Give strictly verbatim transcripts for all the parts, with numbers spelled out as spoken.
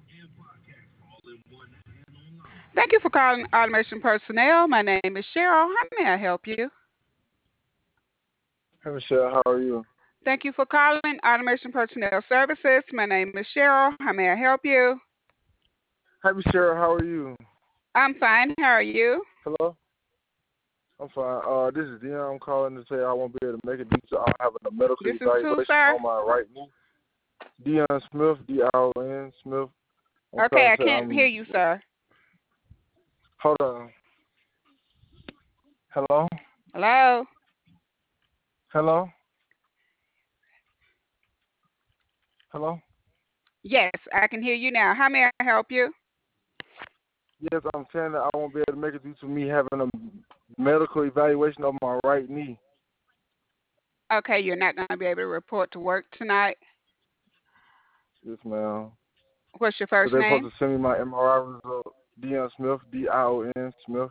Thank you for calling Automation Personnel. My name is Cheryl. How may I help you? Hey Michelle, how are you? Thank you for calling Automation Personnel Services. My name is Cheryl. How may I help you? Hi Michelle, how are you? I'm fine. How are you? Hello? I'm fine. Uh, this is Dion. I'm calling to say I won't be able to make it due to I'm having a medical This is who, evaluation sir? on my right knee. Dion Smith, D I O N Smith. I'm Okay, calling I to say can't hear I'm. you, sir. Hold on. Hello? Hello? Hello? Hello? Yes, I can hear you now. How may I help you? Yes, I'm saying that I won't be able to make it due to me having a medical evaluation of my right knee. Okay, you're not going to be able to report to work tonight. Yes, ma'am. What's your So first they're supposed name? to send me my M R I result. Dion Smith, D I O N Smith.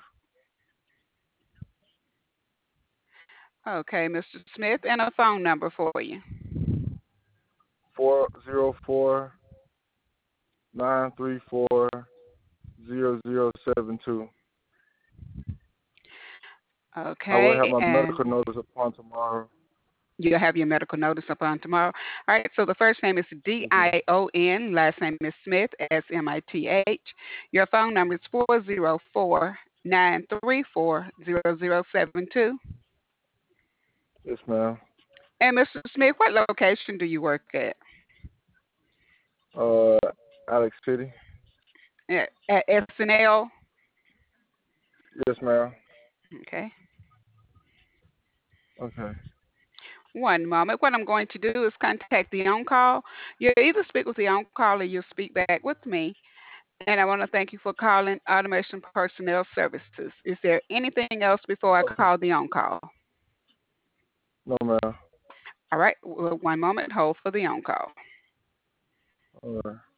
Okay, Mister Smith, and a phone number for you. Four zero four nine three four zero zero seven two. I will Okay, have my and medical notice upon tomorrow. you'll have your medical notice upon tomorrow. All right, so the first name is D Yes, ma'am. I O N, last name is Smith, S M I T H. Your phone number is four zero four nine three four zero zero seven two. Yes, ma'am. And Mister Smith, what location do you work at? Uh, Alex City. At, at S N L? Yes, ma'am. Okay. Okay. One moment. What I'm going to do is contact the on call. You'll either speak with the on call or you'll speak back with me. And I want to thank you for calling Automation Personnel Services. Is there anything else before I Okay. call the on call? No, ma'am. All right. Well, one moment. Hold for the on call. All right.